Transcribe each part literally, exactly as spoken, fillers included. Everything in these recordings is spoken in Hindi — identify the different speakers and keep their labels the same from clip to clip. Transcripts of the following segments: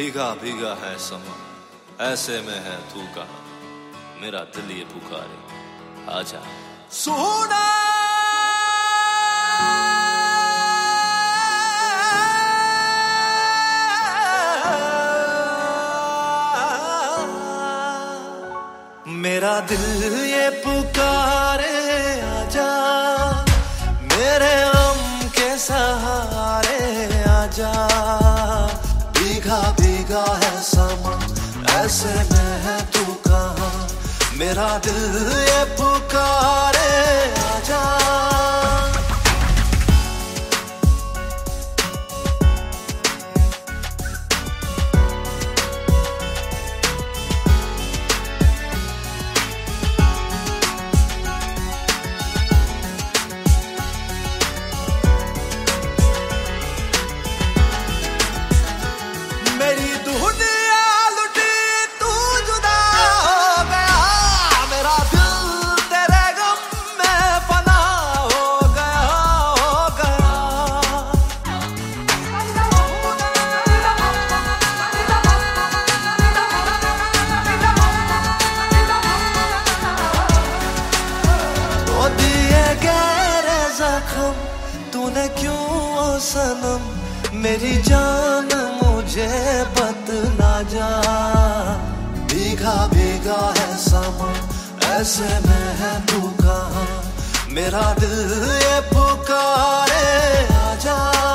Speaker 1: भीगा भीगा है समा, ऐसे में है तू कहाँ, मेरा दिल ये पुकारे आजा
Speaker 2: सोना। मेरा दिल ये पुकारे आजा, मेरे गम के सहारे आजा। भीगा भीगा है समा, ऐसे में है तू कहाँ, मेरा दिल ये पुकारे आजा। मेरी दुनिया लुटी, तू जुदा हो गया, मेरा दिल तेरे गम में फना हो गया, हो गया। वो दिए गहरे जख्म तूने क्यों ओ सनम, मेरी जान मुझे बतला जा। भीगा भीगा है समा, ऐसे में है तू कहाँ, मेरा दिल ये पुकारे आजा।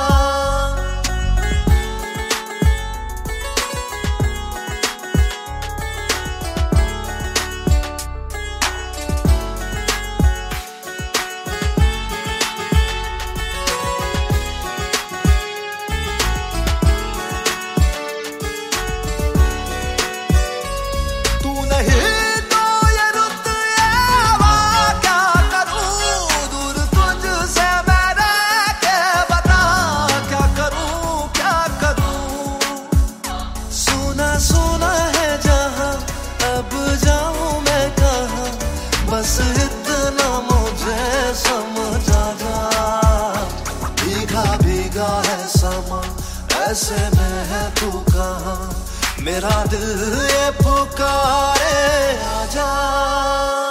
Speaker 2: सोना है जहां, अब जाऊं मैं कहां, बस इतना मुझे समझ आ जा। भीगा भीगा है समा, ऐसे में है तू कहाँ, मेरा दिल ये पुकारे आजा।